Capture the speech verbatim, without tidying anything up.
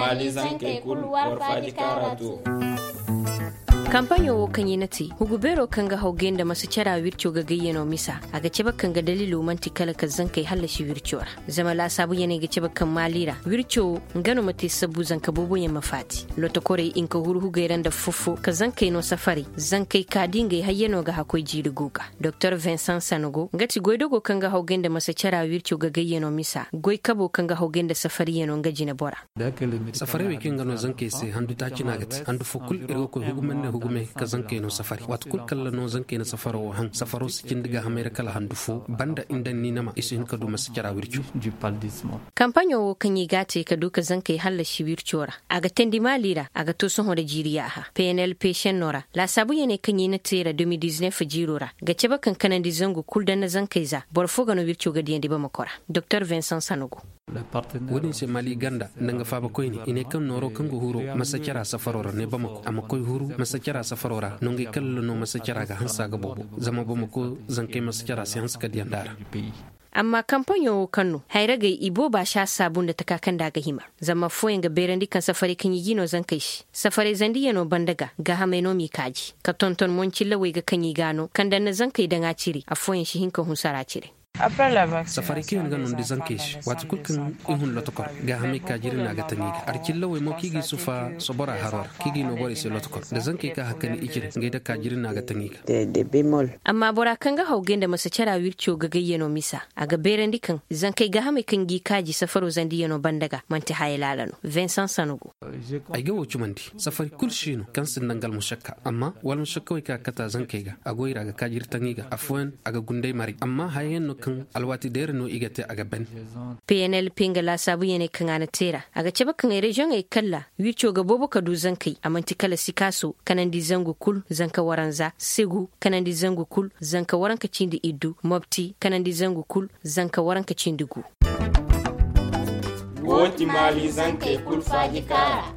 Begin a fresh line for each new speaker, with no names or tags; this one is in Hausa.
mali zankai kul war faji karatu.
kampanyo wo kanyi nati hugubero kanga haugenda masu cara wircho ga gayyano misa aga ceba kanga dalilu manti kala ka zankai halashi wirchora zama la sabu yene ga ceba kan malira wircho ngano mate sabu zanka bobo ya mafati loto kore in ka huru hugairan da fufu ka zankai no safari zankai ka dinga hayyano ga hakoi jiri guga Dr Vincent Sanogo ngati goidogo kanga haugenda masu cara wircho ga gayyano misa goi kabo kanga haugenda safari yano ngaji na bora
safari we kinga no zankai se handu ta cina gati handu fukul irgo ko hugumen hugume ka zankai no safari wat kul kala no zankai na safaro han safaro sikin diga hamere kala handufu banda inda ni nama isin ka du masu kira wirchu
kampanyo wo kanyi gate ka duka zankai halla shi wirchora aga tendi malira aga to son hoda jiriya ha P N L P shenora la sabu yene kanyi na tera deux mille dix-neuf jirora ga ceba kankanan di zangu kulda na zankai za borfo ga no wirchu ga diende ba makora Dr Vincent Sanogo
wani se mali ganda nanga faba koyni ine kan noro kango huro masakira safarora ne bamako amma koy huru masakira safarora nongi kallo no masakira ga hansa ga bobo zama bamako zankai masakira sai hansa ga diandara
amma kampanyo kanu hairaga ibo ba sha sabun da takakan daga hima zama foyin ga berandi kan safari kan yi gino zan kai shi safari zandi yano bandaga ga hama no mi kaji ka tonton mon lawai ga kan yi gano kan dan zan kai dan a cire a foyin shi hinka hunsara cire
safari ke nga non dizan kesh wat kulkan ihun lotokor ga hami kajiri na gataniga arkilla we mo kigi sufa sobora haror kigi no bori se lotokor da zanke ka hakani ikire ngaida kajiri na gataniga
de bemol
amma bora kan ga haugenda masa cara wircho ga gayyano misa aga berandi kan zankai ga hami kan gi kaji safaro zandi yano bandaga manti hayilalano Vincent Sanogo
ai ga wucu mandi safari kulshino kan sin dangal mushakka amma wal mushakka ka kata zankai ga agoira ga kajiri taniga afwan aga gundai mari amma hayen no alwati der no igate aga ben
P N L pinga la sabu yene kan ana tera aga ceba kan region ay kalla wircho ga bobo ka du zankai amanti kala sikaso kanan di zangu kul zanka waranza segu kanan di zangu kul zanka waranka cindi iddu mobti kanan di zangu kul zanka waranka cindigu
woti mali zankai kul faji kara